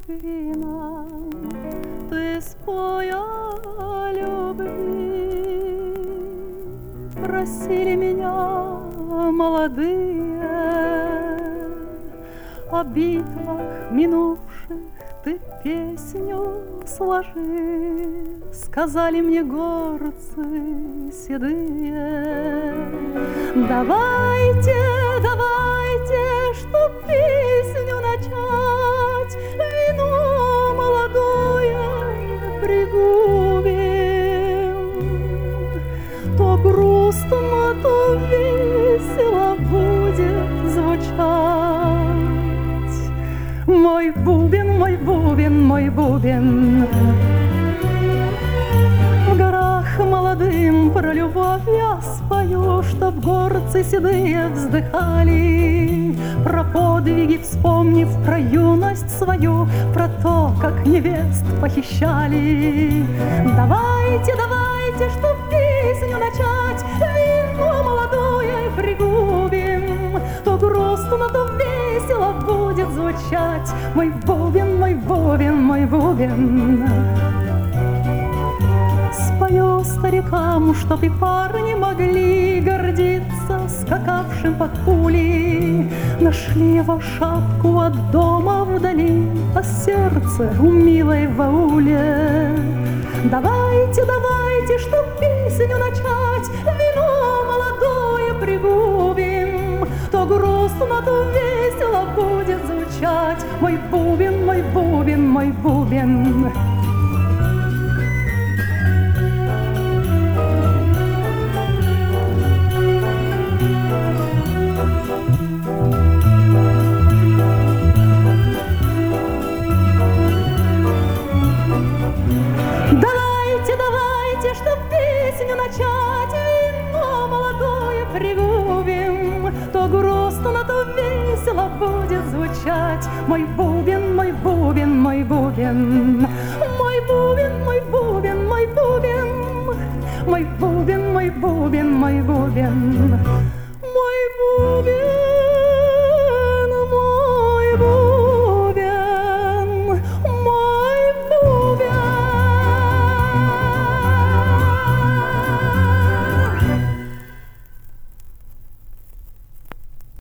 вина, ты спой о любви. Просили меня молодые о битвах минувших ты песню сложи. Сказали мне горцы седые: давайте, давайте, чтоб песню начать, вино молодое пригубим. То грустно, то весело будет звучать. Мой бубен, мой бубен, мой бубен. В горах молодым про любовь я спою, чтоб горцы седые вздыхали, про подвиги вспомнив, про юность свою, про то, как невест похищали. Давайте, давайте, чтоб песню начать, вино молодое пригубим. То грустно, то весело будет звучать. Мой бубен, мой бубен, мой бубен. Спою старикам, чтоб и парни могли гордиться скакавшим под пули. Нашли его шапку от дома вдали, а сердце у милой в ауле. Давайте, давайте, чтоб песню начать, вино молодое пригубим. То грустно, то весело будет звучать. Мой бубен, мой бубен, мой бубен. Давайте, давайте, чтоб песню начать, вино молодое пригубим. То грустно, то весело будет звучать. Мой бубен, мой бубен, мой бубен. Мой бубен, мой бубен, мой бубен. Мой бубен, мой бубен, мой бубен. Мой бубен.